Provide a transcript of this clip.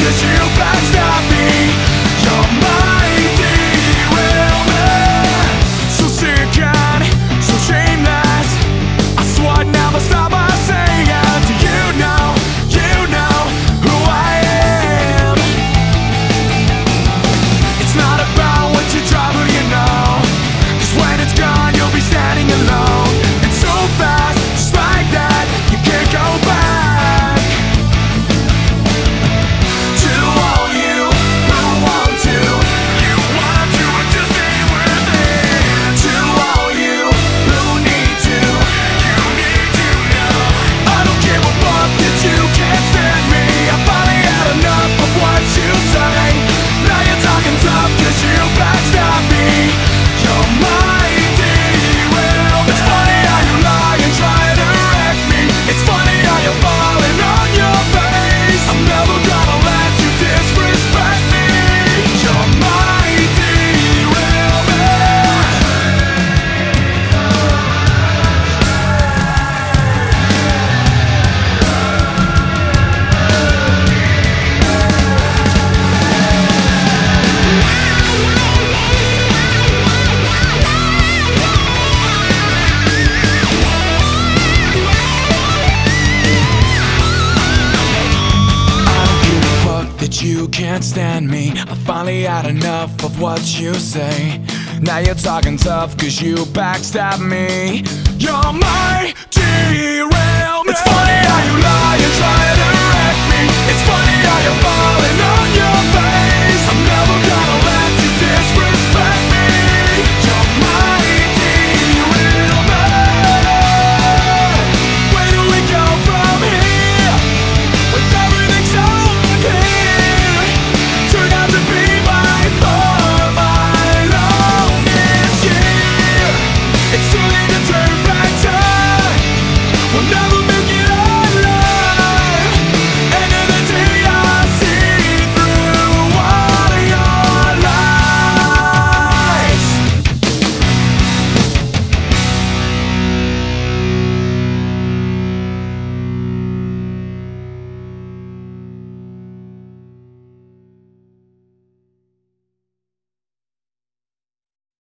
'cause you backstab me. You're my derailment. So sick and so shameless. I swore I'd never stop by saying, do you know who I am? It's not about what you drive, who you know, 'cause when it's gone you'll be standing alone. And so fast, just like that, you can't go back. To all you who want to, and just stay with it. To all you who need to, know I don't give a fuck that you can't stand me. I finally had enough of what you say. Now you're talking tough 'cause you backstab me. You're my derailment. It's funny how you lie and try to wreck me. It's funny how you're falling on your face. I'm never gonna let you disrespect me. You're my derailment. That you can't stand me. I finally had enough of what you say. Now you're talking tough 'cause you backstab me. You're my derailment. It's funny how you lie and try to wreck me. It's funny how you're falling on your face. I'm never gonna let you disrespect me. You're my derailment. Where do we go from here? With everything so clear, turn out to be my fault, my longest year. It's too late.